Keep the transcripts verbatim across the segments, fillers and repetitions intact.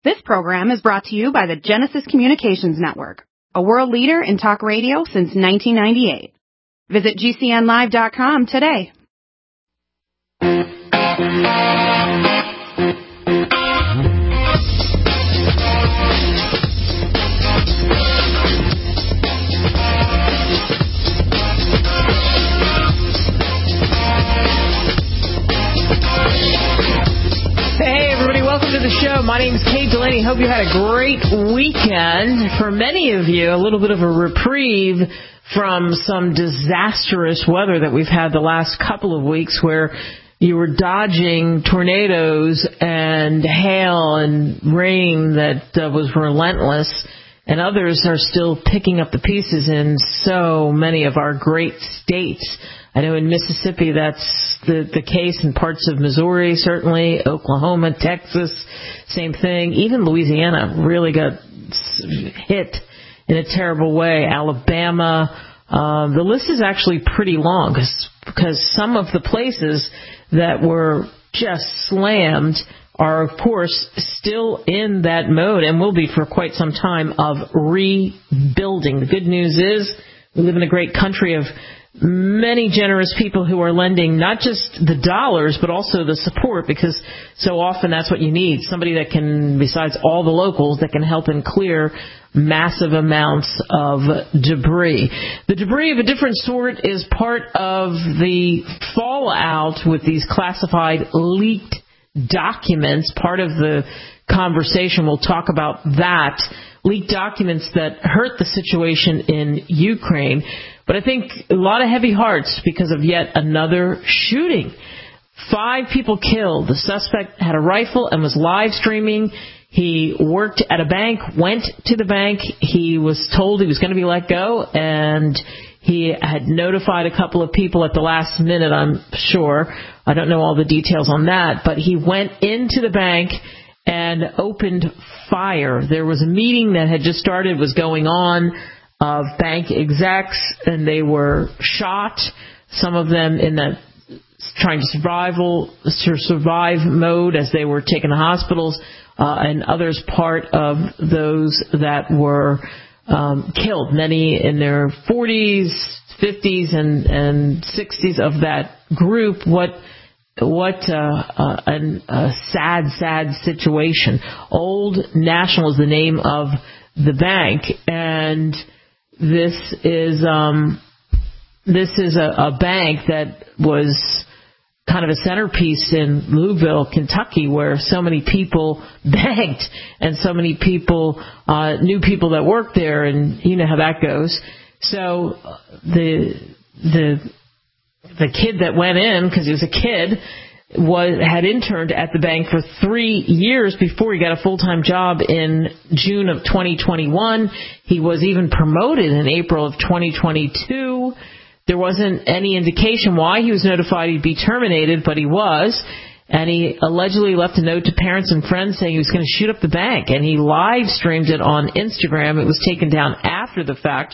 This program is brought to you by the Genesis Communications Network, a world leader in talk radio since nineteen ninety-eight. Visit G C N live dot com today. Welcome to the show. My name is Kate Delaney. Hope you had a great weekend. For many of you, a little bit of a reprieve from some disastrous weather that we've had the last couple of weeks, where you were dodging tornadoes and hail and rain that uh, was relentless, and others are still picking up the pieces in so many of our great states. I know in Mississippi that's the, the case, in parts of Missouri, certainly, Oklahoma, Texas, same thing. Even Louisiana really got hit in a terrible way. Alabama. Um, the list is actually pretty long cause, because some of the places that were just slammed are, of course, still in that mode and will be for quite some time of rebuilding. The good news is we live in a great country of many generous people who are lending not just the dollars, but also the support, because so often that's what you need. Somebody that can, besides all the locals, that can help and clear massive amounts of debris. The debris of a different sort is part of the fallout with these classified leaked documents. Part of the conversation, we'll talk about that. Leaked documents that hurt the situation in Ukraine. But I think a lot of heavy hearts because of yet another shooting. Five people killed. The suspect had a rifle and was live streaming. He worked at a bank, went to the bank. He was told he was going to be let go, and he had notified a couple of people at the last minute, I'm sure. I don't know all the details on that, but he went into the bank and opened fire. There was a meeting that had just started, was going on, of bank execs, and they were shot, some of them in that trying to survival, survive mode as they were taken to hospitals, uh, and others part of those that were um, killed, many in their forties, fifties, and, and sixties of that group. What What uh, uh, an, a sad, sad situation. Old National is the name of the bank, and this is um, this is a, a bank that was kind of a centerpiece in Louisville, Kentucky, where so many people banked and so many people uh, knew people that worked there, and you know how that goes. So the the The kid that went in, because he was a kid, was had interned at the bank for three years before he got a full-time job in June of twenty twenty-one. He was even promoted in April of twenty twenty-two. There wasn't any indication why he was notified he'd be terminated, but he was. And he allegedly left a note to parents and friends saying he was going to shoot up the bank. And he live streamed it on Instagram. It was taken down after the fact.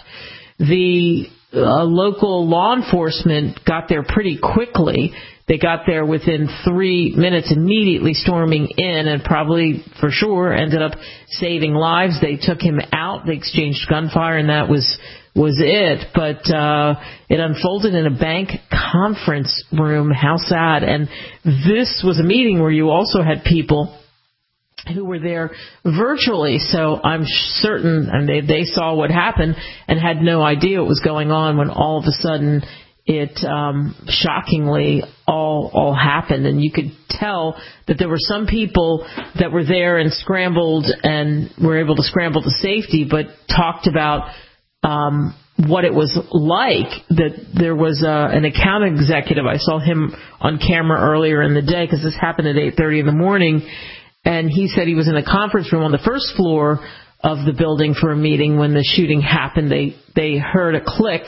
The uh, local law enforcement got there pretty quickly. They got there within three minutes, immediately storming in, and probably for sure ended up saving lives. They took him out. They exchanged gunfire, and that was was it. But uh, it unfolded in a bank conference room. How sad. And this was a meeting where you also had people who were there virtually, so I'm certain, and they, they saw what happened and had no idea what was going on when all of a sudden it um, shockingly all all happened. And you could tell that there were some people that were there and scrambled and were able to scramble to safety, but talked about um, what it was like. That there was uh, an account executive. I saw him on camera earlier in the day, because this happened at eight thirty in the morning. And he said he was in a conference room on the first floor of the building for a meeting when the shooting happened. They they heard a click,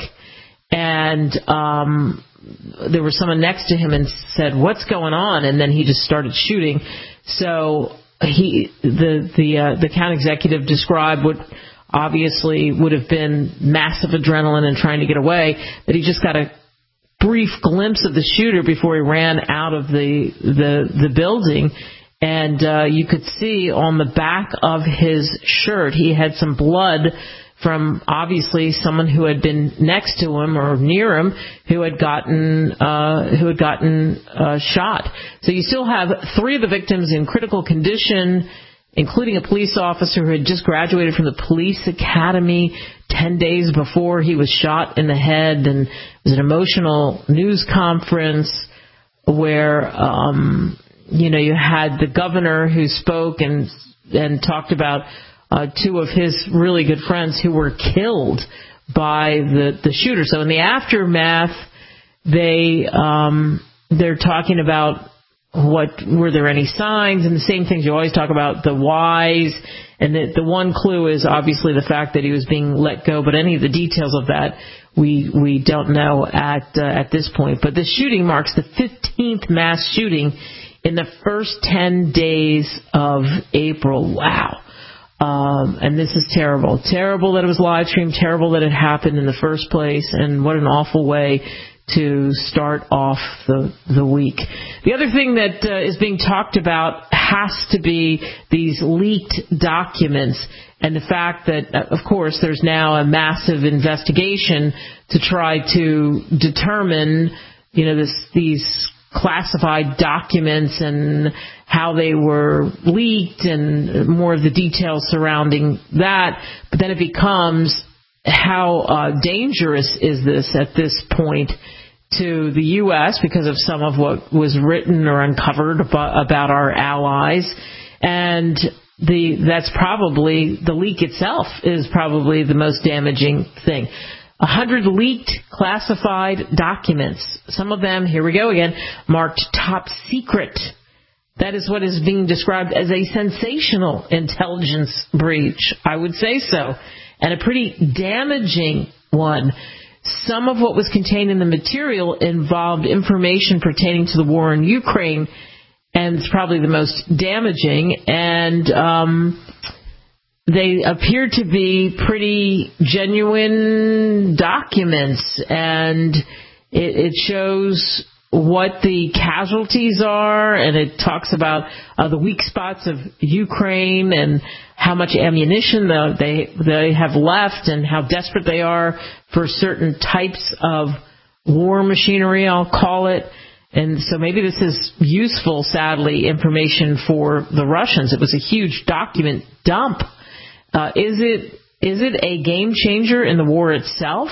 and um, there was someone next to him and said, "What's going on?" And then he just started shooting. So he the the uh, the account executive described what obviously would have been massive adrenaline and trying to get away. That he just got a brief glimpse of the shooter before he ran out of the the the building. And uh, you could see on the back of his shirt, he had some blood from obviously someone who had been next to him or near him who had gotten uh, who had gotten uh, shot. So you still have three of the victims in critical condition, including a police officer who had just graduated from the police academy ten days before he was shot in the head. And it was an emotional news conference where, um, you know, you had the governor who spoke and and talked about uh, two of his really good friends who were killed by the, the shooter. So in the aftermath, they um, they're talking about what were there any signs, and the same things you always talk about, the whys, and the, the one clue is obviously the fact that he was being let go, but any of the details of that we we don't know at uh, at this point. But the shooting marks the fifteenth mass shooting in the first ten days of April. Wow. Um, and this is terrible. Terrible that it was live streamed, terrible that it happened in the first place, and what an awful way to start off the the week. The other thing that uh, is being talked about has to be these leaked documents and the fact that, uh, of course, there's now a massive investigation to try to determine, you know, this, these classified documents and how they were leaked and more of the details surrounding that. But then it becomes how uh, dangerous is this at this point to the U S because of some of what was written or uncovered about, about our allies. And the that's probably, the leak itself is probably the most damaging thing. A hundred leaked classified documents. Some of them, here we go again, marked top secret. That is what is being described as a sensational intelligence breach. I would say so. And a pretty damaging one. Some of what was contained in the material involved information pertaining to the war in Ukraine, and it's probably the most damaging. And um, they appear to be pretty genuine documents, and it, it shows what the casualties are, and it talks about uh, the weak spots of Ukraine and how much ammunition the, they they have left and how desperate they are for certain types of war machinery, I'll call it. And so maybe this is useful, sadly, information for the Russians. It was a huge document dump. Uh, is it is it a game changer in the war itself?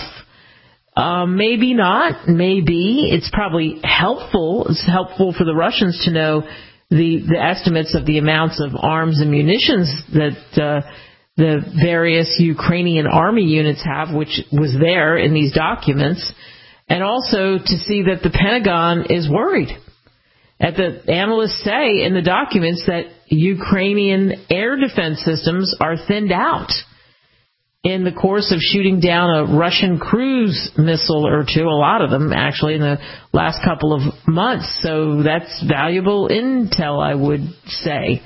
Uh, maybe not. Maybe. It's probably helpful. It's helpful for the Russians to know the, the estimates of the amounts of arms and munitions that uh, the various Ukrainian army units have, which was there in these documents, and also to see that the Pentagon is worried. That the analysts say in the documents that Ukrainian air defense systems are thinned out in the course of shooting down a Russian cruise missile or two, a lot of them actually in the last couple of months. So that's valuable intel, I would say.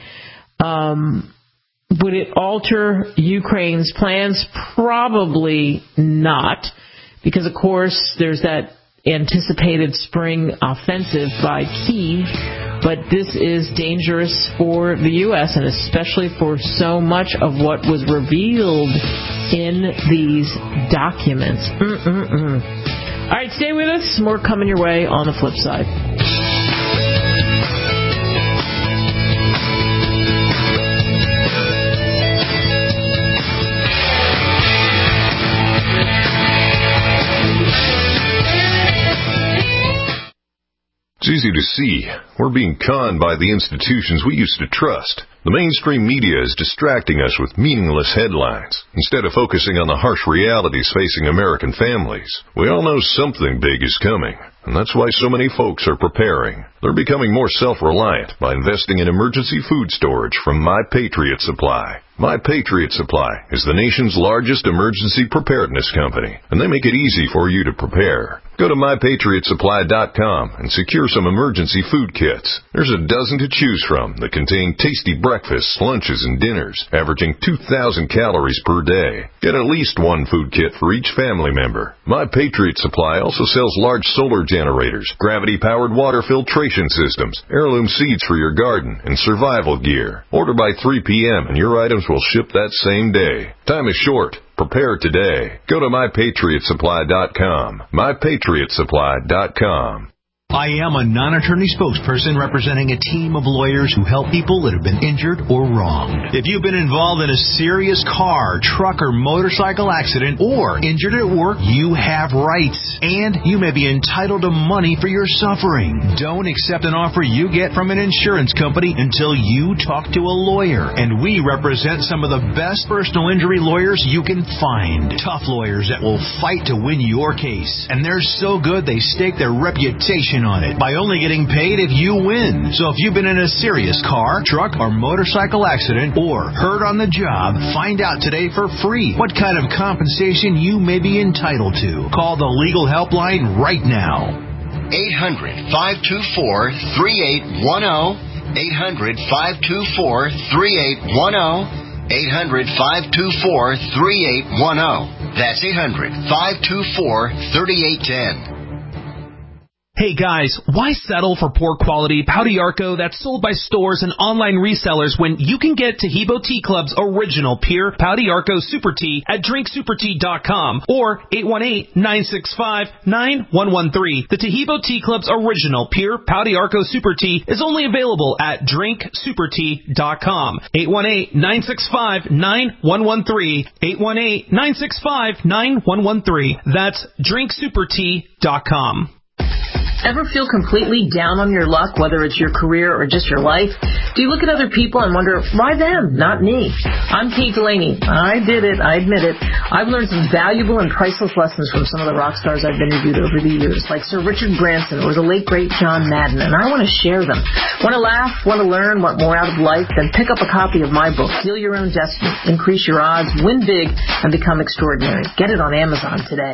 Um, would it alter Ukraine's plans? Probably not, because of course there's that anticipated spring offensive by Kyiv. But this is dangerous for the U S and especially for so much of what was revealed in these documents. Mm-mm-mm. All right, stay with us. More coming your way on the flip side. It's easy to see. We're being conned by the institutions we used to trust. The mainstream media is distracting us with meaningless headlines instead of focusing on the harsh realities facing American families. We all know something big is coming, and that's why so many folks are preparing. They're becoming more self-reliant by investing in emergency food storage from My Patriot Supply. My Patriot Supply is the nation's largest emergency preparedness company, and they make it easy for you to prepare. Go to my patriot supply dot com and secure some emergency food kits. There's a dozen to choose from that contain tasty breakfasts, lunches, and dinners, averaging two thousand calories per day. Get at least one food kit for each family member. My Patriot Supply also sells large solar generators, gravity-powered water filtration systems, heirloom seeds for your garden, and survival gear. Order by three p.m. and your items will ship that same day. Time is short. Prepare today. Go to my patriot supply dot com. my patriot supply dot com. I am a non-attorney spokesperson representing a team of lawyers who help people that have been injured or wronged. If you've been involved in a serious car, truck, or motorcycle accident or injured at work, you have rights, and you may be entitled to money for your suffering. Don't accept an offer you get from an insurance company until you talk to a lawyer, and we represent some of the best personal injury lawyers you can find. Tough lawyers that will fight to win your case, and they're so good they stake their reputation on it by only getting paid if you win. So if you've been in a serious car, truck, or motorcycle accident or hurt on the job, find out today for free what kind of compensation you may be entitled to. Call the legal helpline right now. eight hundred, five two four, three eight one zero. eight hundred, five two four, three eight one zero. eight hundred, five two four, three eight one zero. That's eight hundred, five two four, three eight one zero. Hey guys, why settle for poor quality Pau d'Arco that's sold by stores and online resellers when you can get Taheebo Tea Club's original pure Pau d'Arco Super Tea at drink super tea dot com or eight one eight, nine six five, nine one one three. The Taheebo Tea Club's original pure Pau d'Arco Super Tea is only available at drink super tea dot com. eight one eight, nine six five, nine one one three. eight one eight, nine six five, nine one one three. That's drink super tea dot com. Ever feel completely down on your luck, whether it's your career or just your life? Do you look at other people and wonder, why them, not me? I'm Kate Delaney. I did it. I admit it. I've learned some valuable and priceless lessons from some of the rock stars I've interviewed over the years, like Sir Richard Branson or the late, great John Madden, and I want to share them. Want to laugh? Want to learn? Want more out of life? Then pick up a copy of my book, Deal Your Own Destiny, Increase Your Odds, Win Big, and Become Extraordinary. Get it on Amazon today.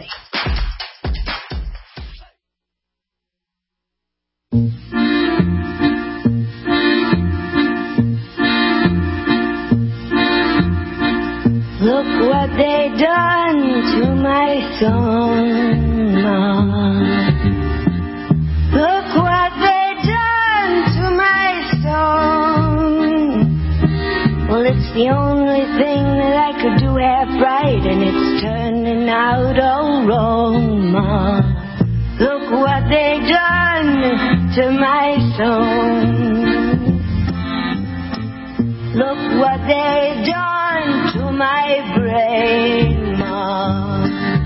Look what they done to my song. Look what they done to my song. Well, it's the only thing that I could do half right, and it's turning out all wrong, Ma. Look what they done to my song. Look what they done to my brain, Ma.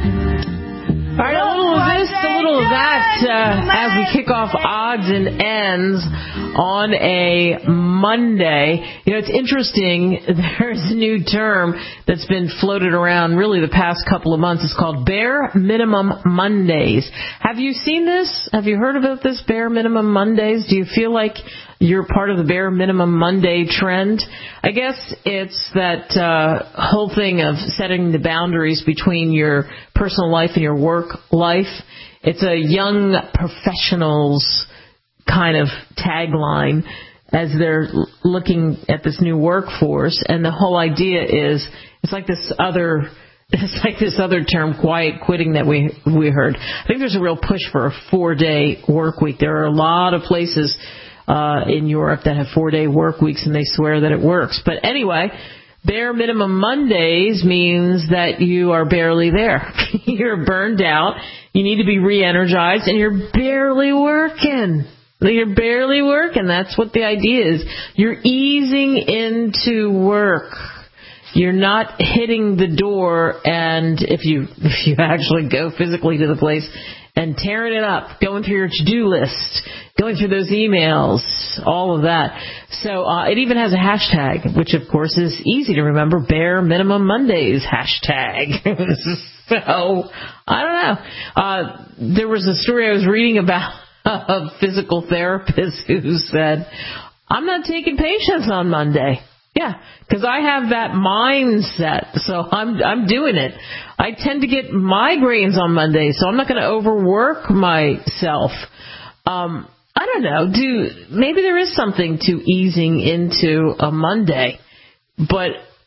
All right, a little of this, a little of that uh, as we kick off odds and ends on a Monday. You know, it's interesting. There's a new term that's been floated around really the past couple of months. It's called Bare Minimum Mondays. Have you seen this? Have you heard about this, Bare Minimum Mondays? Do you feel like you're part of the Bare Minimum Monday trend? I guess it's that uh, whole thing of setting the boundaries between your personal life and your work life. It's a young professionals kind of tagline as they're looking at this new workforce, and the whole idea is it's like this other it's like this other term, quiet quitting, that we we heard. I think there's a real push for a four-day work week. There are a lot of places uh, in Europe that have four-day work weeks, and they swear that it works. But anyway, Bare Minimum Mondays means that you are barely there. You're burned out. You need to be re-energized, and you're barely working. You're barely working. That's what the idea is. You're easing into work. You're not hitting the door, and if you if you actually go physically to the place and tearing it up, going through your to-do list, going through those emails, all of that. So uh, it even has a hashtag, which of course is easy to remember, Bare Minimum Mondays hashtag. So, I don't know. Uh, there was a story I was reading about a physical therapist who said, I'm not taking patients on Monday. Yeah, because I have that mindset, so I'm I'm doing it. I tend to get migraines on Monday, so I'm not going to overwork myself. Um, I don't know. Do maybe there is something to easing into a Monday, but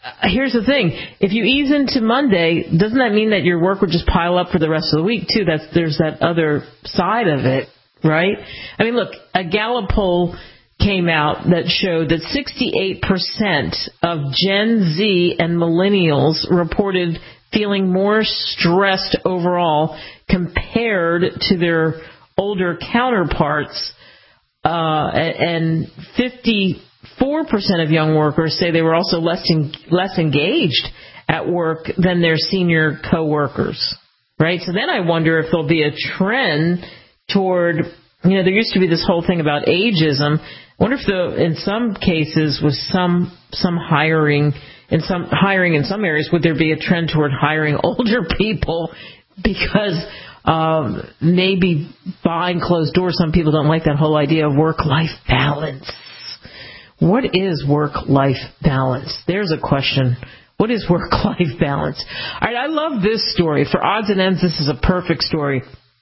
uh, here's the thing. If you ease into Monday, doesn't that mean that your work would just pile up for the rest of the week, too? That's There's that other side of it, right? I mean, look, a Gallup poll came out that showed that sixty-eight percent of Gen Z and millennials reported feeling more stressed overall compared to their older counterparts, uh, and fifty-four percent of young workers say they were also less en- less engaged at work than their senior coworkers, right? So then I wonder if there'll be a trend toward, you know, there used to be this whole thing about ageism. I wonder if the, in some cases with some some hiring in some hiring in some areas, would there be a trend toward hiring older people because um, maybe behind closed doors some people don't like that whole idea of work-life balance. What is work-life balance? There's a question. What is work-life balance? All right, I love this story. For odds and ends, this is a perfect story.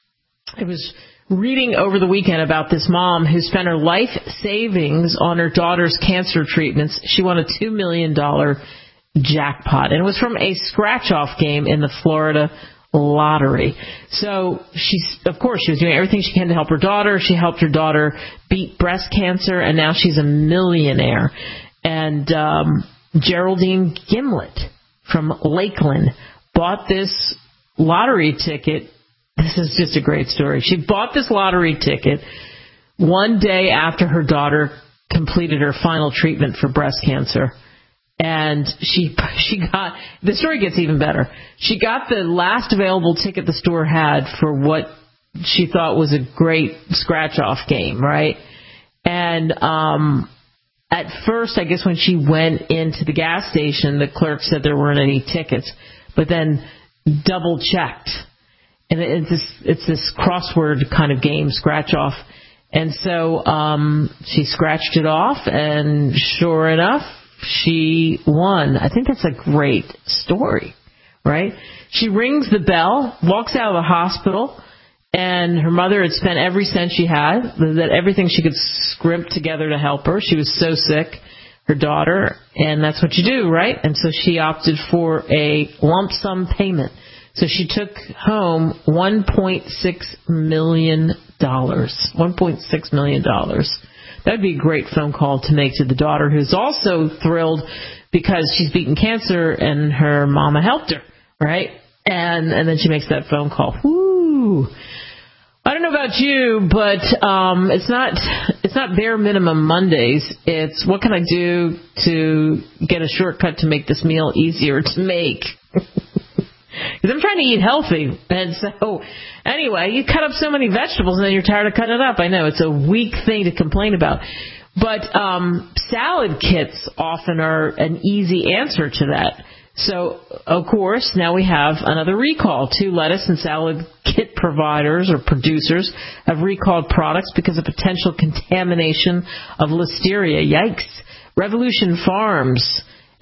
I was reading over the weekend about this mom who spent her life savings on her daughter's cancer treatments. She won a two million dollars jackpot, and it was from a scratch-off game in the Florida lottery. So she's, of course, she was doing everything she can to help her daughter. She helped her daughter beat breast cancer, and now she's a millionaire. And um, Geraldine Gimlet from Lakeland bought this lottery ticket. This is just a great story. She bought this lottery ticket one day after her daughter completed her final treatment for breast cancer. And she she got, the story gets even better. She got the last available ticket the store had for what she thought was a great scratch-off game, right? And um, at first, I guess when she went into the gas station, the clerk said there weren't any tickets, but then double-checked. And it's this, it's this crossword kind of game, scratch-off. And so um, she scratched it off, and sure enough, she won. I think that's a great story, right? She rings the bell, walks out of the hospital, and her mother had spent every cent she had, that everything she could scrimp together to help her. She was so sick, her daughter, and that's what you do, right? And so she opted for a lump sum payment. So she took home one point six million dollars. one point six million dollars. That would be a great phone call to make to the daughter, who's also thrilled because she's beaten cancer and her mama helped her, right? And and then she makes that phone call. Woo! I don't know about you, but um, it's not it's not bare minimum Mondays. It's what can I do to get a shortcut to make this meal easier to make? Because I'm trying to eat healthy. And so, anyway, you cut up so many vegetables and then you're tired of cutting it up. I know, it's a weak thing to complain about. But um, salad kits often are an easy answer to that. So, of course, now we have another recall. Two lettuce and salad kit providers or producers have recalled products because of potential contamination of Listeria. Yikes. Revolution Farms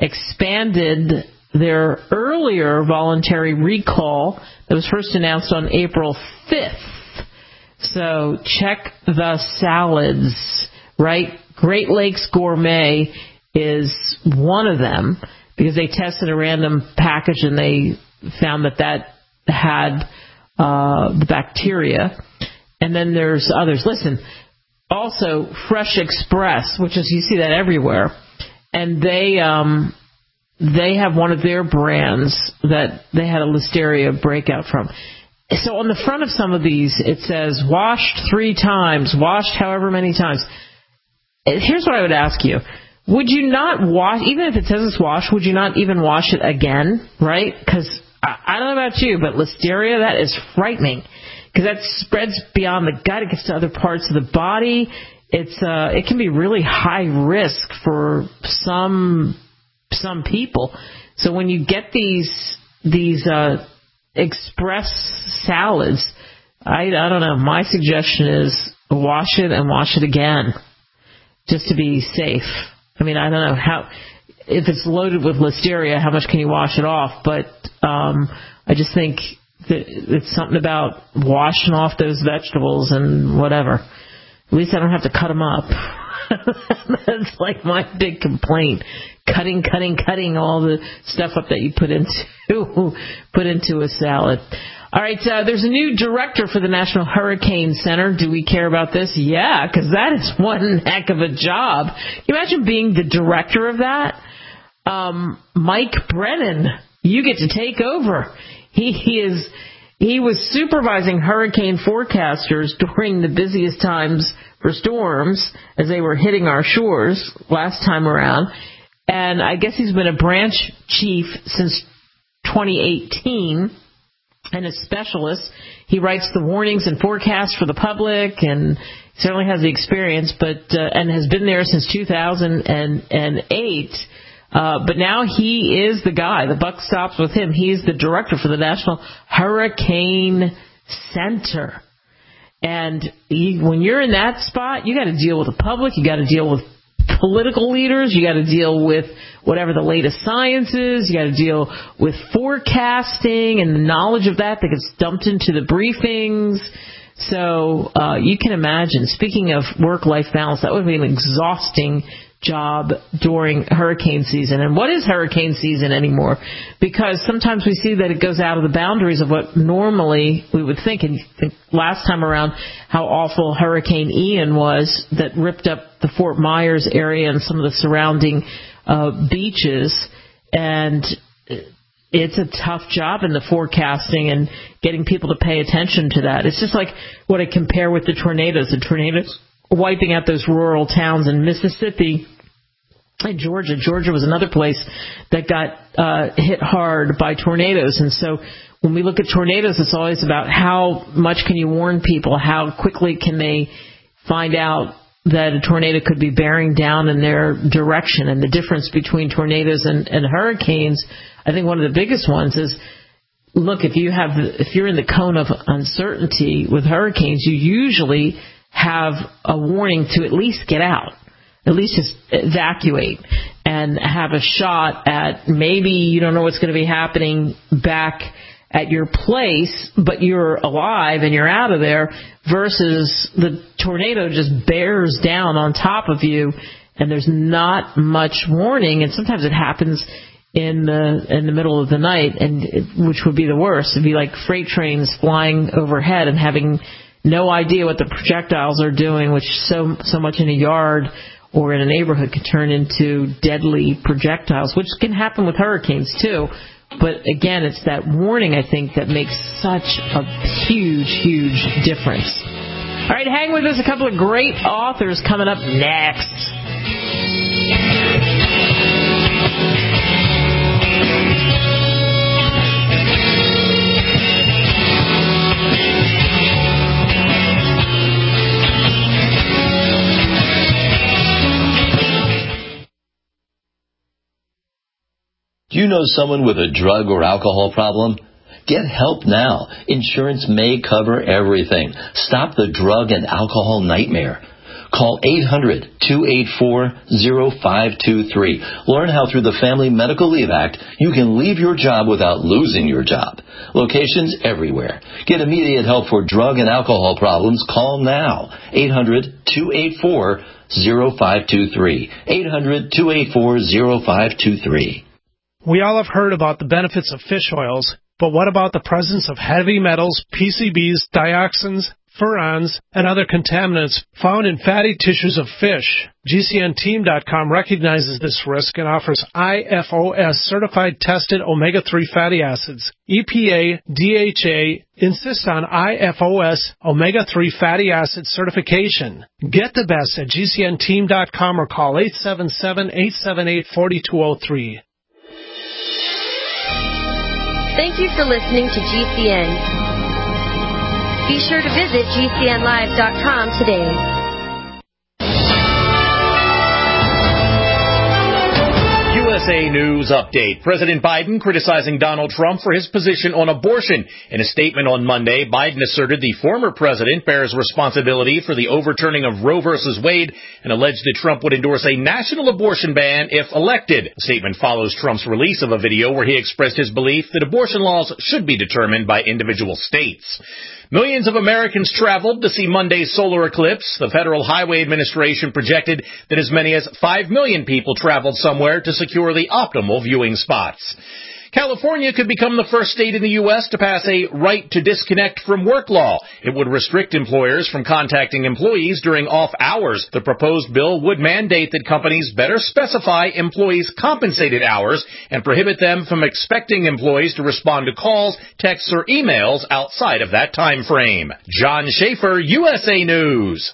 expanded their earlier voluntary recall that was first announced on April fifth. So check the salads, right? Great Lakes Gourmet is one of them because they tested a random package and they found that that had uh, the bacteria. And then there's others. Listen, also Fresh Express, which is, you see that everywhere. And they... um They have one of their brands that they had a Listeria breakout from. So on the front of some of these, it says, washed three times, washed however many times. Here's what I would ask you. Would you not wash, even if it says it's washed, would you not even wash it again, right? Because I, I don't know about you, but Listeria, that is frightening. Because that spreads beyond the gut. It gets to other parts of the body. It's uh, it can be really high risk for some... some people. So when you get these these uh, express salads, I, I don't know, my suggestion is wash it and wash it again just to be safe. I mean, I don't know how, if it's loaded with Listeria, how much can you wash it off? But um, I just think that it's something about washing off those vegetables and whatever. At least I don't have to cut them up. That's like my big complaint. Cutting, cutting, cutting all the stuff up that you put into put into a salad. All right, uh, there's a new director for the National Hurricane Center. Do we care about this? Yeah, because that is one heck of a job. Can you imagine being the director of that? Um, Mike Brennan, you get to take over. He, he is he was supervising hurricane forecasters during the busiest times for storms as they were hitting our shores last time around. And I guess he's been a branch chief since twenty eighteen. And a specialist. He writes the warnings and forecasts for the public, and certainly has the experience, but uh, and has been there since two thousand eight. Uh, but now he is the guy. The buck stops with him. He's the director for the National Hurricane Center. And he, when you're in that spot, you got to deal with the public. You got to deal with political leaders. You got to deal with whatever the latest science is. You got to deal with forecasting and the knowledge of that that gets dumped into the briefings. So uh, you can imagine, speaking of work-life balance, that would be an exhausting job during hurricane season. And what is hurricane season anymore? Because sometimes we see that it goes out of the boundaries of what normally we would think. And you think last time around how awful Hurricane Ian was that ripped up the Fort Myers area and some of the surrounding uh, beaches. And it's a tough job in the forecasting and getting people to pay attention to that. It's just like what I compare with the tornadoes. The tornadoes wiping out those rural towns in Mississippi and Georgia. Georgia was another place that got uh, hit hard by tornadoes. And so when we look at tornadoes, it's always about how much can you warn people, how quickly can they find out that a tornado could be bearing down in their direction. And the difference between tornadoes and, and hurricanes, I think one of the biggest ones is, look, if you have, if you're in the cone of uncertainty with hurricanes, you usually have a warning to at least get out, at least just evacuate, and have a shot at maybe you don't know what's going to be happening back at your place, but you're alive and you're out of there, versus the tornado just bears down on top of you and there's not much warning. And sometimes it happens in the in the middle of the night, and it, which would be the worst. It'd be like freight trains flying overhead and having no idea what the projectiles are doing, which so so much in a yard or in a neighborhood can turn into deadly projectiles, which can happen with hurricanes too. But again, it's that warning, I think, that makes such a huge, huge difference. All right, hang with us. A couple of great authors coming up next. Do you know someone with a drug or alcohol problem? Get help now. Insurance may cover everything. Stop the drug and alcohol nightmare. Call eight hundred, two eight four, zero five two three. Learn how through the Family Medical Leave Act you can leave your job without losing your job. Locations everywhere. Get immediate help for drug and alcohol problems. Call now. eight hundred, two eight four, zero five two three. eight hundred, two eight four, zero five two three. We all have heard about the benefits of fish oils, but what about the presence of heavy metals, P C Bs, dioxins, furans, and other contaminants found in fatty tissues of fish? G C N team dot com recognizes this risk and offers I F O S certified tested omega three fatty acids. E P A, D H A insist on I F O S omega three fatty acid certification. Get the best at G C N team dot com or call eight seven seven, eight seven eight, four two zero three. Thank you for listening to G C N. Be sure to visit G C N live dot com today. U S A News Update. President Biden criticizing Donald Trump for his position on abortion. In a statement on Monday, Biden asserted the former president bears responsibility for the overturning of Roe versus Wade and alleged that Trump would endorse a national abortion ban if elected. The statement follows Trump's release of a video where he expressed his belief that abortion laws should be determined by individual states. Millions of Americans traveled to see Monday's solar eclipse. The Federal Highway Administration projected that as many as five million people traveled somewhere to secure the optimal viewing spots. California could become the first state in the U S to pass a right to disconnect from work law. It would restrict employers from contacting employees during off hours. The proposed bill would mandate that companies better specify employees' compensated hours and prohibit them from expecting employees to respond to calls, texts, or emails outside of that time frame. John Schaefer, U S A News.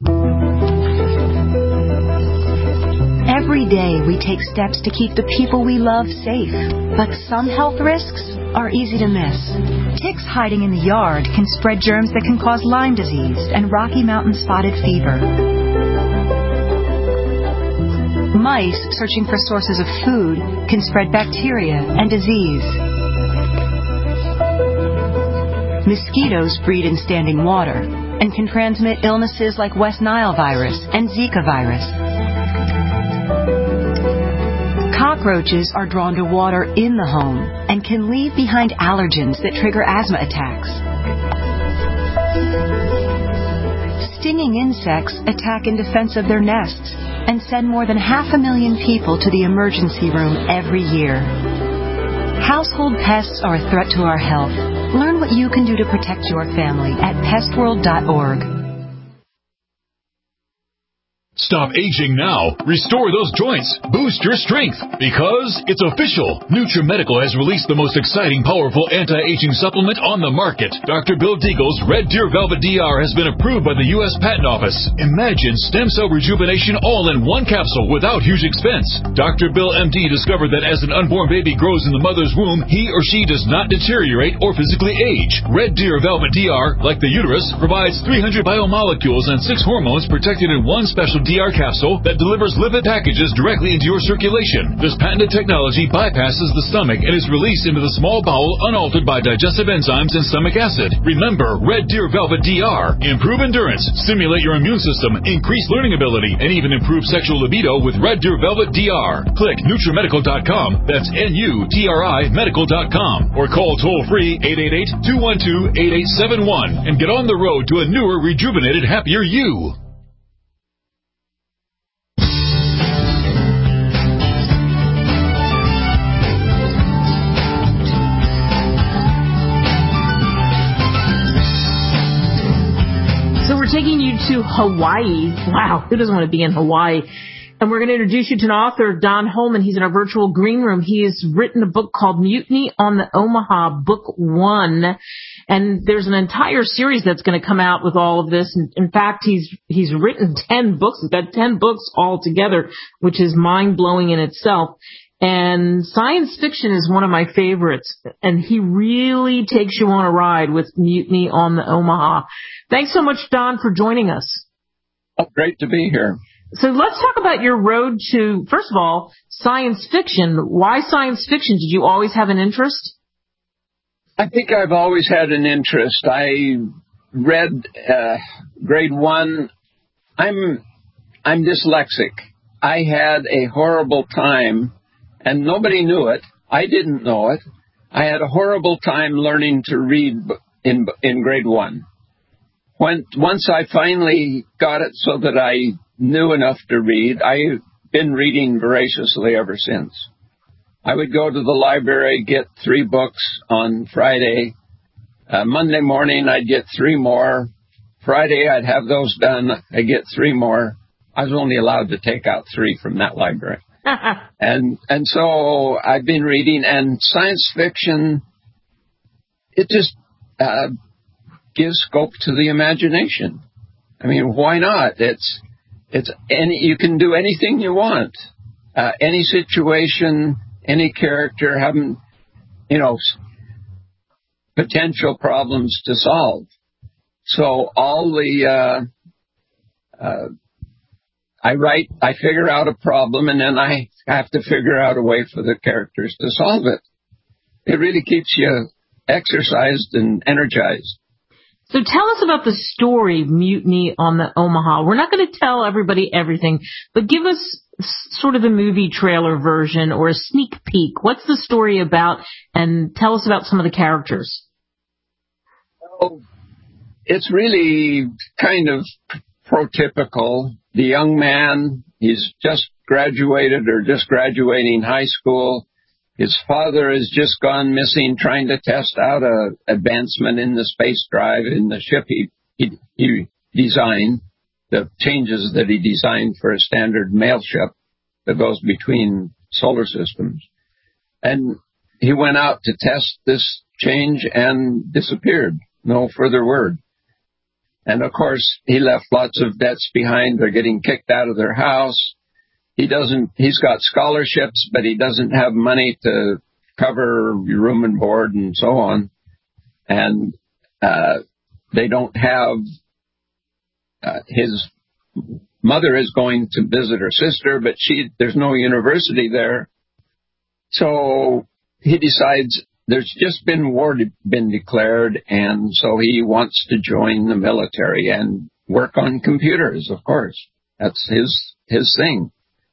Every day we take steps to keep the people we love safe, but some health risks are easy to miss. Ticks hiding in the yard can spread germs that can cause Lyme disease and Rocky Mountain spotted fever. Mice searching for sources of food can spread bacteria and disease. Mosquitoes breed in standing water and can transmit illnesses like West Nile virus and Zika virus. Cockroaches are drawn to water in the home and can leave behind allergens that trigger asthma attacks. Stinging insects attack in defense of their nests and send more than half a million people to the emergency room every year. Household pests are a threat to our health. Learn what you can do to protect your family at pest world dot org. Stop aging now. Restore those joints. Boost your strength. Because it's official. NutriMedical has released the most exciting, powerful anti-aging supplement on the market. Doctor Bill Deagle's Red Deer Velvet D R has been approved by the U S Patent Office. Imagine stem cell rejuvenation all in one capsule without huge expense. Doctor Bill M D discovered that as an unborn baby grows in the mother's womb, he or she does not deteriorate or physically age. Red Deer Velvet D R, like the uterus, provides three hundred biomolecules and six hormones protected in one special D R capsule that delivers lipid packages directly into your circulation. This patented technology bypasses the stomach and is released into the small bowel unaltered by digestive enzymes and stomach acid. Remember, Red Deer Velvet D R. Improve endurance, stimulate your immune system, increase learning ability, and even improve sexual libido with Red Deer Velvet D R. Click NutriMedical dot com. That's N U T R I medical dot com. Or call toll-free eight eight eight, two one two, eight eight seven one and get on the road to a newer, rejuvenated, happier you. We're taking you to Hawaii. Wow, who doesn't want to be in Hawaii? And we're going to introduce you to an author, Don Holman. He's in our virtual green room. He has written a book called Mutiny on the Omaha, Book One. And there's an entire series that's going to come out with all of this. And in fact, he's he's written ten books. He's got ten books all together, which is mind-blowing in itself. And science fiction is one of my favorites. And he really takes you on a ride with Mutiny on the Omaha. Thanks so much, Don, for joining us. Oh, great to be here. So let's talk about your road to, first of all, science fiction. Why science fiction? Did you always have an interest? I think I've always had an interest. I read uh, grade one. I'm I'm dyslexic. I had a horrible time, and nobody knew it. I didn't know it. I had a horrible time learning to read in in grade one. When once I finally got it so that I knew enough to read, I've been reading voraciously ever since. I would go to the library, get three books on Friday. Uh, Monday morning, I'd get three more. Friday, I'd have those done. I'd get three more. I was only allowed to take out three from that library. and and so I've been reading, and science fiction, it just uh, gives scope to the imagination. I mean, why not? It's it's any you can do anything you want, uh, any situation, any character having, you know, potential problems to solve. So all the uh, uh, I write, I figure out a problem, and then I have to figure out a way for the characters to solve it. It really keeps you exercised and energized. So tell us about the story, Mutiny on the Omaha. We're not going to tell everybody everything, but give us sort of the movie trailer version or a sneak peek. What's the story about? And tell us about some of the characters. Oh, it's really kind of prototypical. The young man, he's just graduated or just graduating high school. His father has just gone missing trying to test out a advancement in the space drive in the ship he, he, he designed, the changes that he designed for a standard mail ship that goes between solar systems. And he went out to test this change and disappeared. No further word. And of course, he left lots of debts behind. They're getting kicked out of their house. He doesn't, he's got scholarships, but he doesn't have money to cover room and board and so on. And, uh, they don't have, uh, his mother is going to visit her sister, but she, there's no university there. So he decides there's just been war de- been declared, and so he wants to join the military and work on computers, of course. That's his, his thing.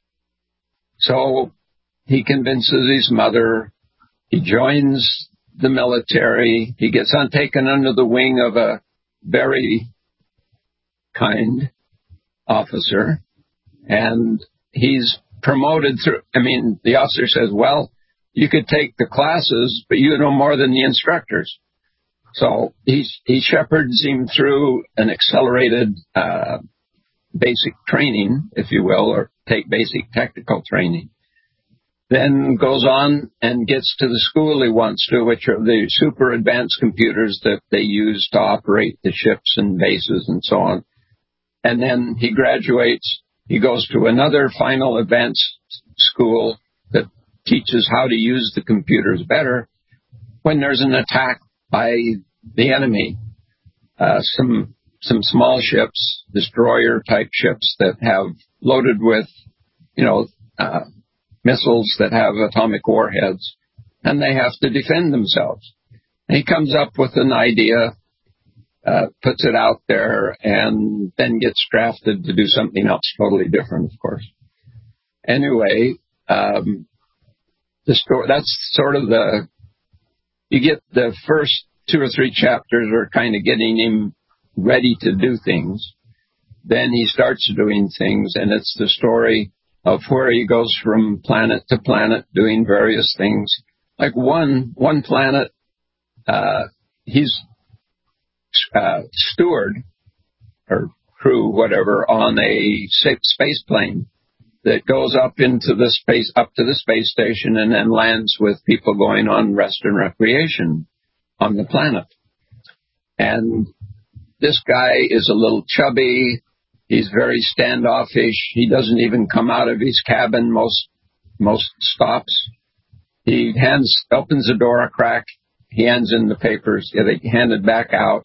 So he convinces his mother. He joins the military. He gets on, taken under the wing of a very kind officer, and he's promoted through. I mean, the officer says, well, you could take the classes, but you know more than the instructors. So he, he shepherds him through an accelerated uh, basic training, if you will, or take basic technical training. Then goes on and gets to the school he wants to, which are the super advanced computers that they use to operate the ships and bases and so on. And then he graduates. He goes to another final advanced school that teaches how to use the computers better when there's an attack by the enemy. Uh, some some small ships, destroyer-type ships that have loaded with, you know, uh, missiles that have atomic warheads, and they have to defend themselves. And he comes up with an idea, uh, puts it out there, and then gets drafted to do something else totally different, of course. Anyway, um, the story, that's sort of the, you get the first two or three chapters are kind of getting him ready to do things. Then he starts doing things, and it's the story of where he goes from planet to planet doing various things. Like one, one planet, uh, he's, uh, steward or crew, whatever, on a space plane that goes up into the space, up to the space station and then lands with people going on rest and recreation on the planet. And this guy is a little chubby. He's very standoffish. He doesn't even come out of his cabin most, most stops. He hands, opens the door a crack. He hands in the papers. Yeah, they hand it back out.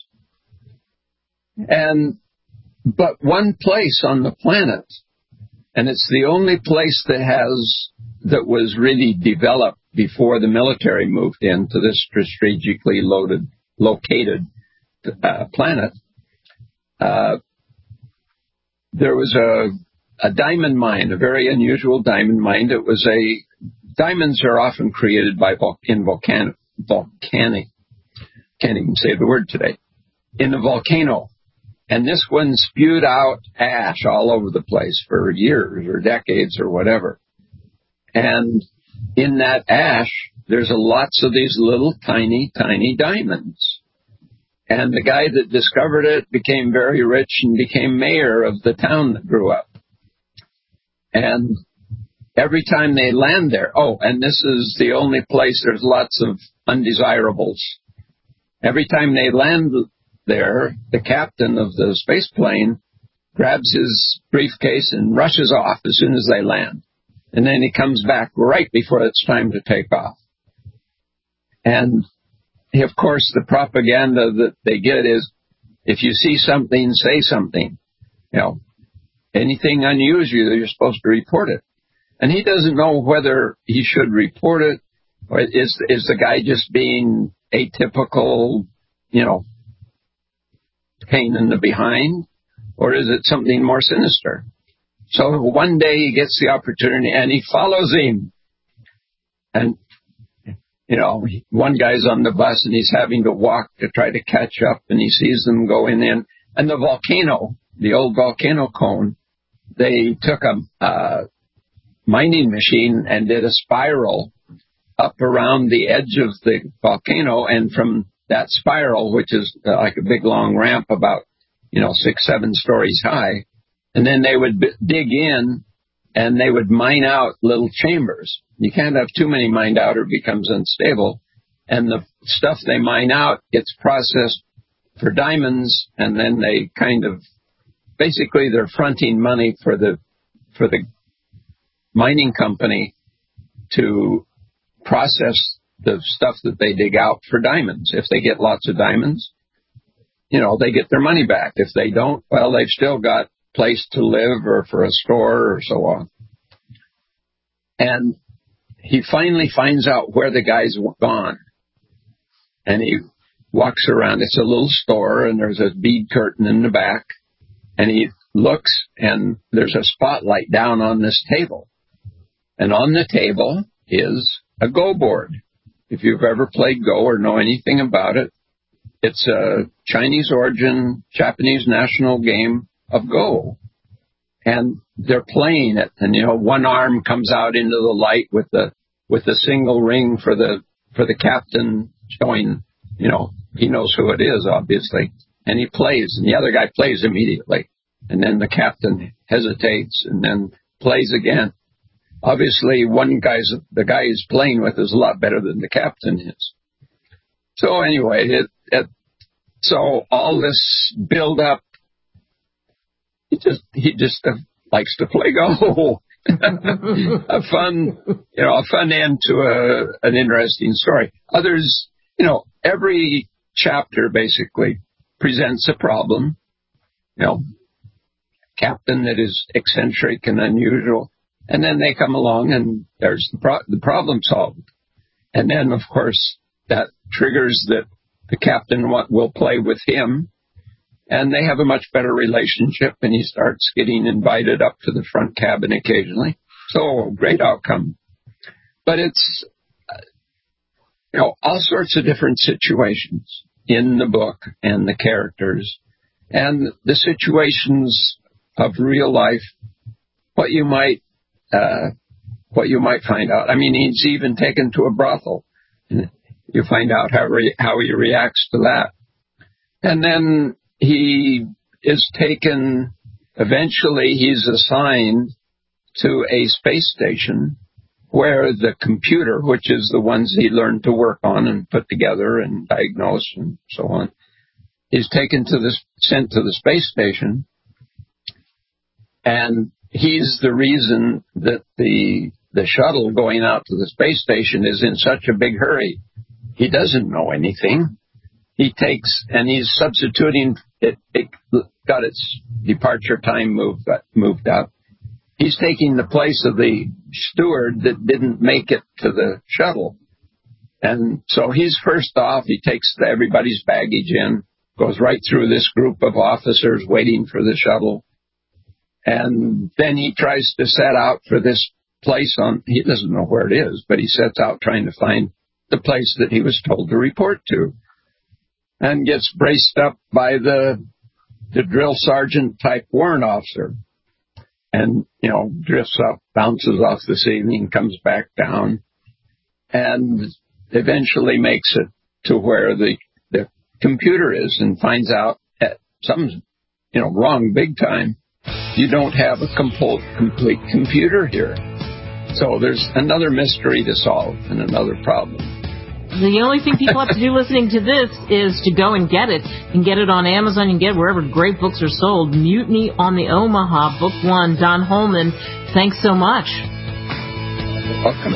And, but one place on the planet, and it's the only place that has, that was really developed before the military moved into this strategically loaded, located uh, planet. Uh, there was a, a diamond mine, a very unusual diamond mine. It was a, diamonds are often created by, vol- in volcanic, volcanic, can't even say the word today, in a volcano. And this one spewed out ash all over the place for years or decades or whatever. And in that ash, there's a lots of these little tiny, tiny diamonds. And the guy that discovered it became very rich and became mayor of the town that grew up. And every time they land there, oh, and this is the only place there's lots of undesirables. Every time they land there, the captain of the space plane grabs his briefcase and rushes off as soon as they land. And then he comes back right before it's time to take off. And of course, the propaganda that they get is, if you see something, say something. You know, anything unusual, you're supposed to report it. And he doesn't know whether he should report it, or is is the guy just being atypical, you know, pain in the behind, or is it something more sinister? So one day he gets the opportunity, and he follows him. And you know, one guy's on the bus and he's having to walk to try to catch up, and he sees them going in. And the volcano, the old volcano cone, they took a uh, mining machine and did a spiral up around the edge of the volcano, and from that spiral, which is uh, like a big long ramp about, you know, six, seven stories high, and then they would b- dig in and they would mine out little chambers. You can't have too many mined out or it becomes unstable. And the stuff they mine out gets processed for diamonds, and then they kind of, basically they're fronting money for the, for the mining company to process the stuff that they dig out for diamonds. If they get lots of diamonds, you know, they get their money back. If they don't, well, they've still got a place to live or for a store or so on. And he finally finds out where the guy's gone. And he walks around. It's a little store, and there's a bead curtain in the back. And he looks, and there's a spotlight down on this table. And on the table is a Go board. If you've ever played Go or know anything about it, it's a Chinese origin, Japanese national game of Go. And they're playing it. And, you know, one arm comes out into the light with the, with the single ring for the, for the captain showing, you know, he knows who it is, obviously. And he plays, and the other guy plays immediately. And then the captain hesitates and then plays again. Obviously, one guy's, the guy he's playing with is a lot better than the captain is. So anyway, it, it, so all this build up, he just, he just uh, likes to play Go. a fun, you know, a fun end to a, an interesting story. Others, you know, every chapter basically presents a problem, you know, captain that is eccentric and unusual. And then they come along and there's the, pro- the problem solved. And then, of course, that triggers that the captain will play with him. And they have a much better relationship, and he starts getting invited up to the front cabin occasionally. So, great outcome. But it's, you know, all sorts of different situations in the book and the characters. And the situations of real life, what you might Uh, what you might find out. I mean, he's even taken to a brothel. And you find out how re- how he reacts to that. And then he is taken, eventually he's assigned to a space station where the computer, which is the ones he learned to work on and put together and diagnose and so on, is taken to this, sent to the space station. And he's the reason that the the shuttle going out to the space station is in such a big hurry. He doesn't know anything. He takes, and he's substituting, it, it got its departure time moved, moved up. He's taking the place of the steward that didn't make it to the shuttle. And so he's first off, he takes everybody's baggage in, goes right through this group of officers waiting for the shuttle. And then he tries to set out for this place on, he doesn't know where it is, but he sets out trying to find the place that he was told to report to. And gets braced up by the, the drill sergeant type warrant officer. And, you know, drifts up, bounces off the ceiling, comes back down, and eventually makes it to where the, the computer is and finds out that something's, you know, wrong big time. You don't have a complete, complete computer here. So there's another mystery to solve and another problem. The only thing people have to do listening to this is to go and get it. You can get it on Amazon. You can get it wherever great books are sold. Mutiny on the Omaha, Book One. Don Holman, thanks so much. You're welcome.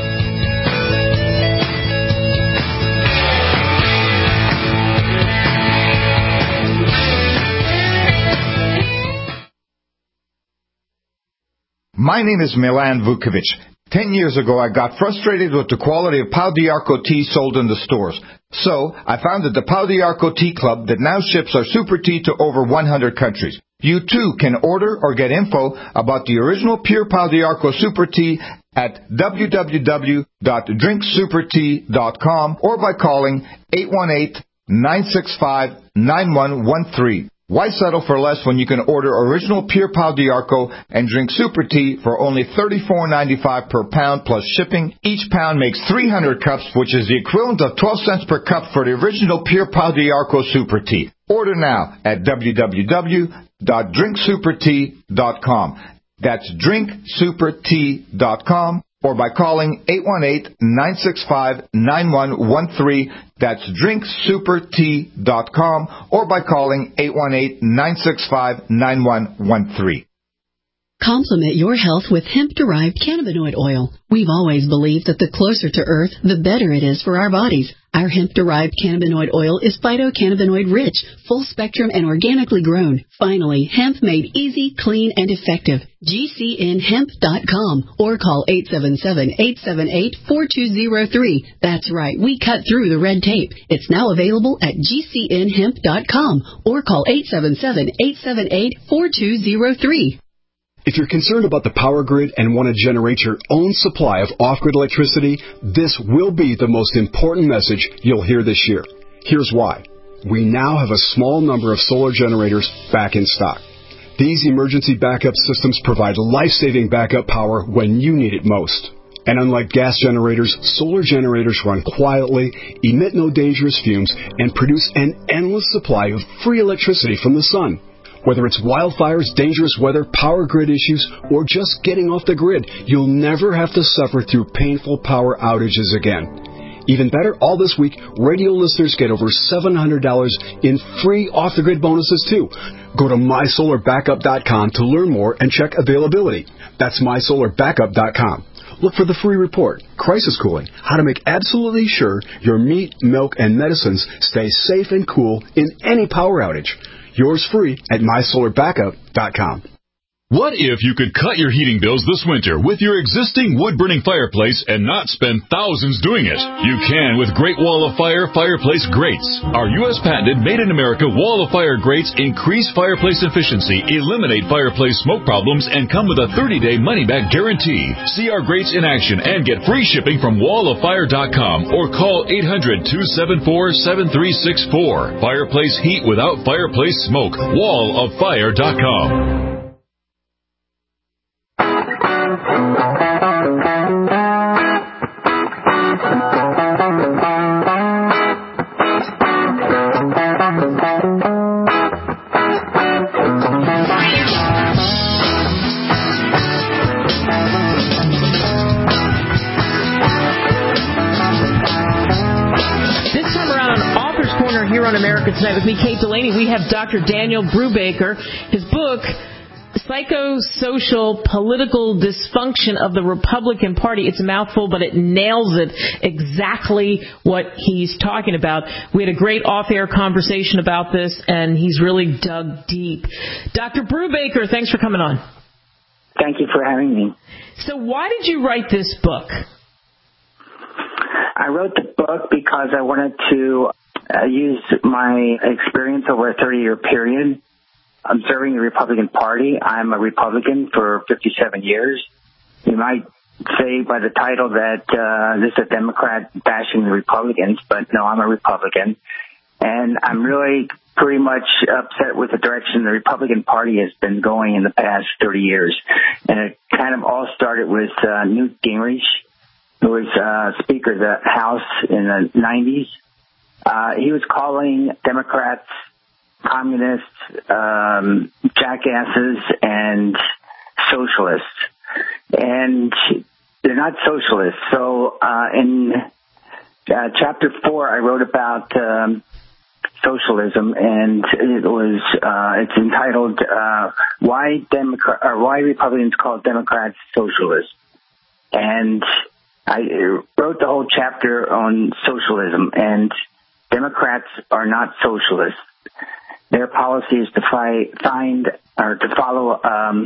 My name is Milan Vukovic. Ten years ago, I got frustrated with the quality of Pau d'Arco tea sold in the stores. So, I founded the Pau d'Arco Tea Club that now ships our super tea to over one hundred countries. You too can order or get info about the original Pure Pau d'Arco Super Tea at w w w dot drink super tea dot com or by calling eight one eight, nine six five, nine one one three. Why settle for less when you can order original Pure Pau d'Arco and drink Super Tea for only thirty-four ninety-five per pound plus shipping? Each pound makes three hundred cups, which is the equivalent of twelve cents per cup for the original Pure Pau d'Arco Super Tea. Order now at w w w dot drink super tea dot com. That's drink super tea dot com or by calling eight one eight, nine six five, nine one one three. That's drink super tea dot com or by calling eight one eight, nine six five, nine one one three. Complement your health with hemp-derived cannabinoid oil. We've always believed that the closer to Earth, the better it is for our bodies. Our hemp-derived cannabinoid oil is phytocannabinoid rich, full-spectrum, and organically grown. Finally, hemp made easy, clean, and effective. G C N hemp dot com or call eight seven seven, eight seven eight, four two zero three. That's right, we cut through the red tape. It's now available at G C N hemp dot com or call eight seven seven, eight seven eight, four two zero three. If you're concerned about the power grid and want to generate your own supply of off-grid electricity, this will be the most important message you'll hear this year. Here's why. We now have a small number of solar generators back in stock. These emergency backup systems provide life-saving backup power when you need it most. And unlike gas generators, solar generators run quietly, emit no dangerous fumes, and produce an endless supply of free electricity from the sun. Whether it's wildfires, dangerous weather, power grid issues, or just getting off the grid, you'll never have to suffer through painful power outages again. Even better, all this week, radio listeners get over seven hundred dollars in free off-the-grid bonuses, too. Go to my solar backup dot com to learn more and check availability. That's my solar backup dot com. Look for the free report, Crisis Cooling, how to make absolutely sure your meat, milk, and medicines stay safe and cool in any power outage. Yours free at my solar backup dot com. What if you could cut your heating bills this winter with your existing wood-burning fireplace and not spend thousands doing it? You can with Great Wall of Fire Fireplace Grates. Our U S patented made-in-America Wall of Fire grates increase fireplace efficiency, eliminate fireplace smoke problems, and come with a thirty-day money-back guarantee. See our grates in action and get free shipping from wall of fire dot com or call eight hundred, two seven four, seven three six four. Fireplace heat without fireplace smoke. wall of fire dot com. Here on America Tonight with me, Kate Delaney, we have Doctor Daniel Brubaker. His book, Psychosocial Political Dysfunction of the Republican Party. It's a mouthful, but it nails it exactly what he's talking about. We had a great off-air conversation about this, and he's really dug deep. Doctor Brubaker, thanks for coming on. Thank you for having me. So why did you write this book? I wrote the book because I wanted to uh, use my experience over a thirty-year period observing the Republican Party. I'm a Republican for fifty-seven years. You might say by the title that uh, this is a Democrat bashing the Republicans, but no, I'm a Republican. And I'm really pretty much upset with the direction the Republican Party has been going in the past thirty years. And it kind of all started with uh, Newt Gingrich, who was uh, Speaker of the House in the nineties. Uh, he was calling Democrats communists, um, jackasses, and socialists. And they're not socialists. So uh, in uh, chapter four, I wrote about um, socialism, and it was uh, it's entitled uh, "Why Democrat or Why Republicans Call Democrats Socialists." And I wrote the whole chapter on socialism, and Democrats are not socialists. Their policy is to fi- find or to follow um,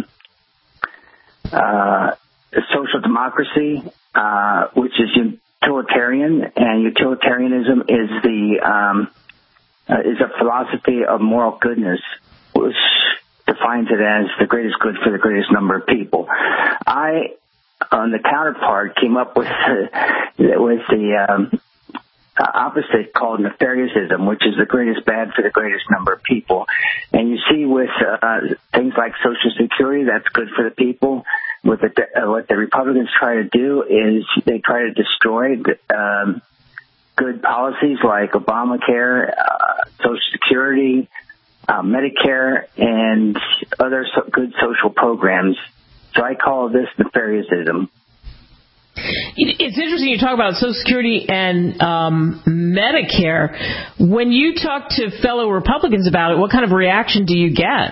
uh, social democracy, uh, which is utilitarian, and utilitarianism is the um, uh, is a philosophy of moral goodness, which defines it as the greatest good for the greatest number of people. I, on the counterpart, came up with, with the um, opposite called nefarious-ism, which is the greatest bad for the greatest number of people. And you see with uh, things like Social Security, that's good for the people. With the, uh, what the Republicans try to do is they try to destroy um, good policies like Obamacare, uh, Social Security, uh, Medicare, and other so- good social programs. So I call this nefarious-ism. It's interesting you talk about Social Security and um, Medicare. When you talk to fellow Republicans about it, what kind of reaction do you get?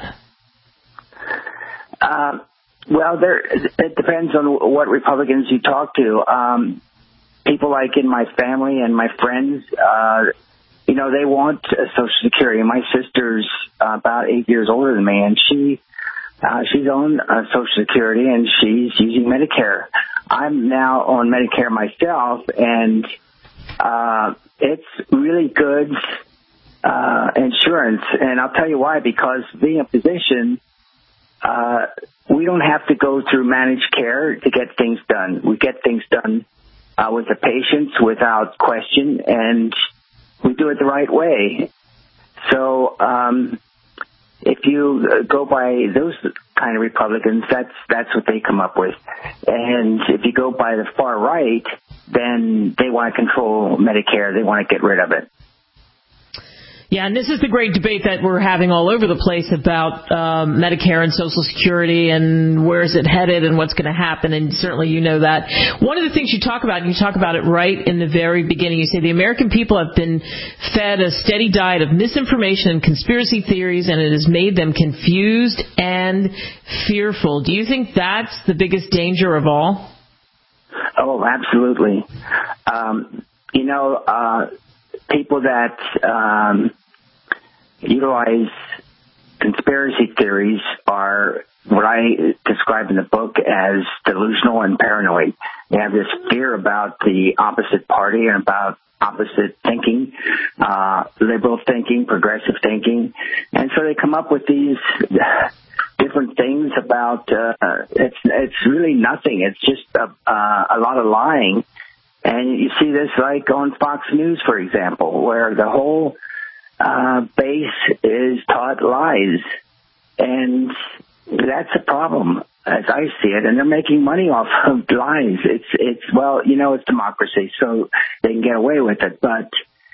Uh, well, there, it depends on what Republicans you talk to. Um, people like in my family and my friends, uh, you know, they want uh, Social Security. My sister's uh, about eight years older than me, and she uh, she's on uh, Social Security, and she's using Medicare. I'm now on Medicare myself, and uh, it's really good uh, insurance. And I'll tell you why, because being a physician, uh, we don't have to go through managed care to get things done. We get things done uh, with the patients without question, and we do it the right way. So um, if you go by those kind of Republicans, that's that's what they come up with. And if you go by the far right, then they want to control Medicare. They want to get rid of it. Yeah, and this is the great debate that we're having all over the place about um, Medicare and Social Security and where is it headed and what's going to happen, and certainly you know that. One of the things you talk about, and you talk about it right in the very beginning, you say the American people have been fed a steady diet of misinformation and conspiracy theories, and it has made them confused and fearful. Do you think that's the biggest danger of all? Oh, absolutely. Um, you know, uh, people that um, utilize conspiracy theories are what I describe in the book as delusional and paranoid. They have this fear about the opposite party and about opposite thinking, uh, liberal thinking, progressive thinking. And so they come up with these different things about, uh, it's, it's really nothing. It's just a, uh, a lot of lying. And you see this like on Fox News, for example, where the whole uh, base is taught lies. And that's a problem, as I see it. And they're making money off of lies. It's, it's well, you know, it's democracy, so they can get away with it. But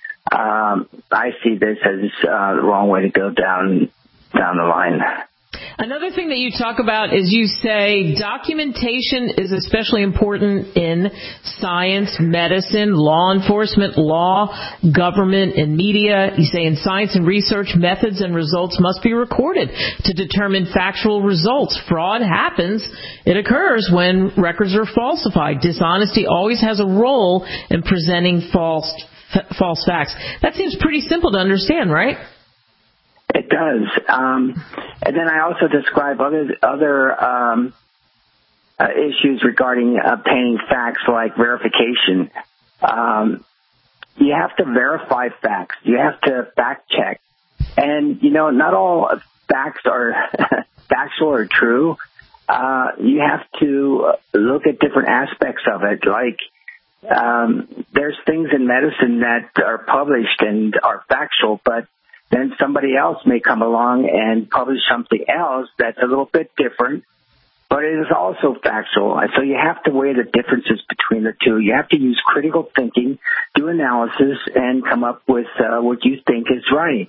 um, I see this as uh, the wrong way to go down down the line. Another thing that you talk about is you say documentation is especially important in science, medicine, law enforcement, law, government, and media. You say in science and research, methods and results must be recorded to determine factual results. Fraud happens. It occurs when records are falsified. Dishonesty always has a role in presenting false, f- false facts. That seems pretty simple to understand, right? It does. Um, and then I also describe other other um, uh, issues regarding obtaining facts like verification. Um, you have to verify facts. You have to fact check. And, you know, not all facts are factual or true. Uh, you have to look at different aspects of it. Like um, there's things in medicine that are published and are factual, but then somebody else may come along and publish something else that's a little bit different, but it is also factual. So you have to weigh the differences between the two. You have to use critical thinking, do analysis, and come up with uh, what you think is right.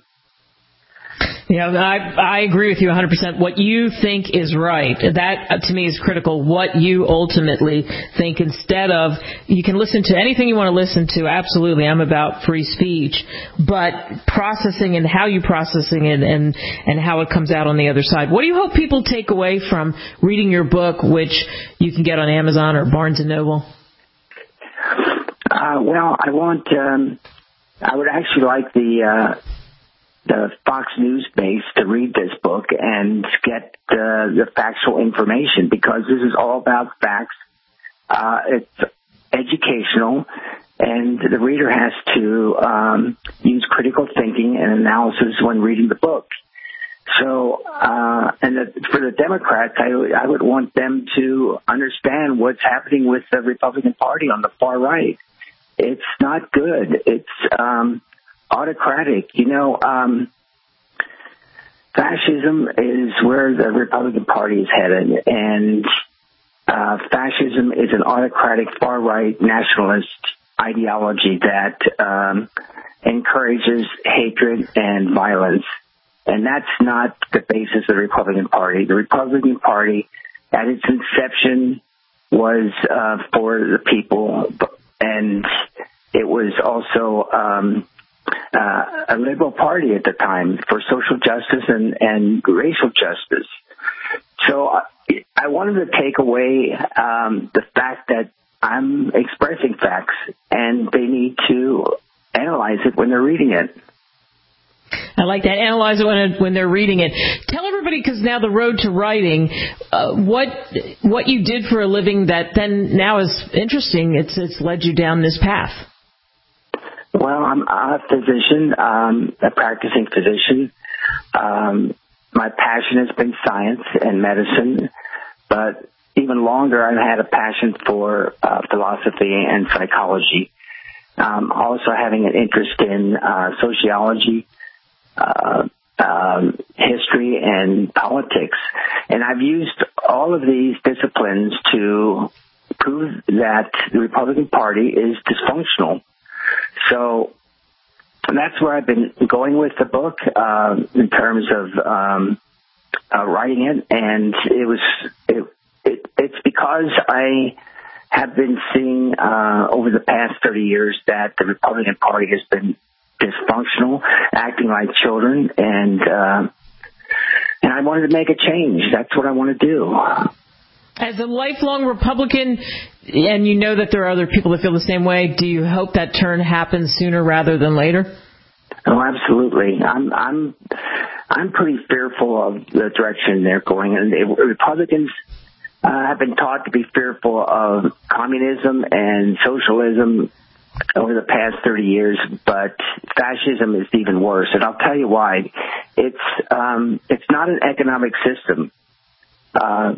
Yeah, I, I agree with you one hundred percent. What you think is right, that to me is critical. What you ultimately think, instead of, you can listen to anything you want to listen to. Absolutely, I'm about free speech, but processing and how you processing it and, and how it comes out on the other side. What do you hope people take away from reading your book, which you can get on Amazon or Barnes and Noble? Uh, well, I want, um, I would actually like the, uh, the Fox News base to read this book and get uh, the factual information, because this is all about facts. Uh, it's educational, and the reader has to um, use critical thinking and analysis when reading the book. So, uh, and the, for the Democrats, I, I would want them to understand what's happening with the Republican Party on the far right. It's not good. It's um, autocratic. You know, um, fascism is where the Republican Party is headed, and uh, fascism is an autocratic far right nationalist ideology that um, encourages hatred and violence. And that's not the basis of the Republican Party. The Republican Party, at its inception, was uh, for the people, and it was also um, uh, a liberal party at the time for social justice and, and racial justice. So I, I wanted to take away um, the fact that I'm expressing facts, and they need to analyze it when they're reading it. I like that. Analyze it when when they're reading it. Tell everybody, because now the road to writing, uh, what what you did for a living that then now is interesting. It's it's led you down this path. Well, I'm a physician, um, a practicing physician. Um, my passion has been science and medicine, but even longer, I've had a passion for uh, philosophy and psychology. Um, also having an interest in uh, sociology, Uh, um, history and politics. And I've used all of these disciplines to prove that the Republican Party is dysfunctional. So that's where I've been going with the book uh, in terms of um, uh, writing it. And it was it, it, it's because I have been seeing uh, over the past thirty years that the Republican Party has been dysfunctional, acting like children, and uh, and I wanted to make a change. That's what I want to do. As a lifelong Republican, and you know that there are other people that feel the same way, do you hope that turn happens sooner rather than later? Oh, absolutely. I'm I'm I'm pretty fearful of the direction they're going, and they, Republicans uh, have been taught to be fearful of communism and socialism over the past thirty years, but fascism is even worse, and I'll tell you why. It's um, it's not an economic system. Uh,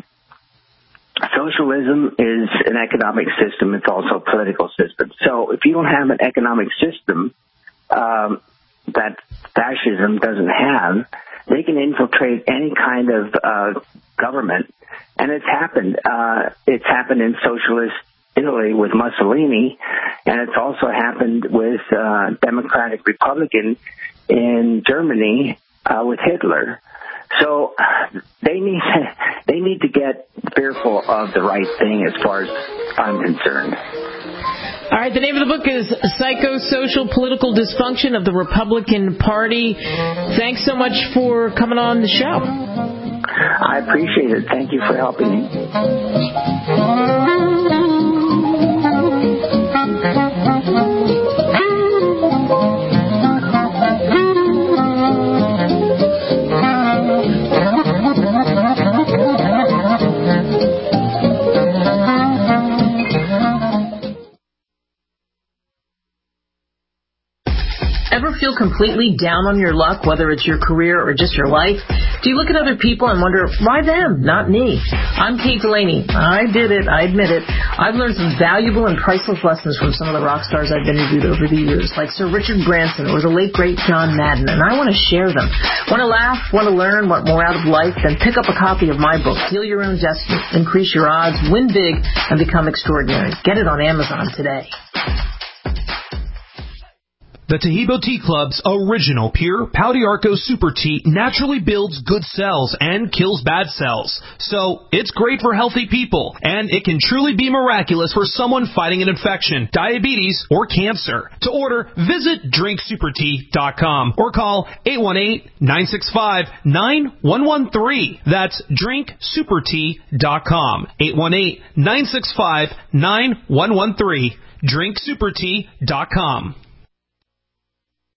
socialism is an economic system. It's also a political system. So if you don't have an economic system um, that fascism doesn't have, they can infiltrate any kind of uh, government, and it's happened. Uh, it's happened in socialist Italy with Mussolini, and it's also happened with uh, Democratic Republican in Germany uh, with Hitler. So they need they need to get fearful of the right thing, as far as I'm concerned. All right, the name of the book is Psychosocial Political Dysfunction of the Republican Party. Thanks so much for coming on the show. I appreciate it. Thank you for helping me. Ever feel completely down on your luck, whether it's your career or just your life? Do you look at other people and wonder, why them, not me? I'm Kate Delaney. I did it. I admit it. I've learned some valuable and priceless lessons from some of the rock stars I've interviewed over the years, like Sir Richard Branson or the late, great John Madden, and I want to share them. Want to laugh? Want to learn? Want more out of life? Then pick up a copy of my book, Heal Your Own Destiny, Increase Your Odds, Win Big, and Become Extraordinary. Get it on Amazon today. The Taheebo Tea Club's original pure Pau d'Arco Super Tea naturally builds good cells and kills bad cells. So, it's great for healthy people, and it can truly be miraculous for someone fighting an infection, diabetes, or cancer. To order, visit drink super tea dot com or call eight one eight, nine six five, nine one one three. That's drink super tea dot com. eight one eight, nine six five, nine one one three. drink super tea dot com.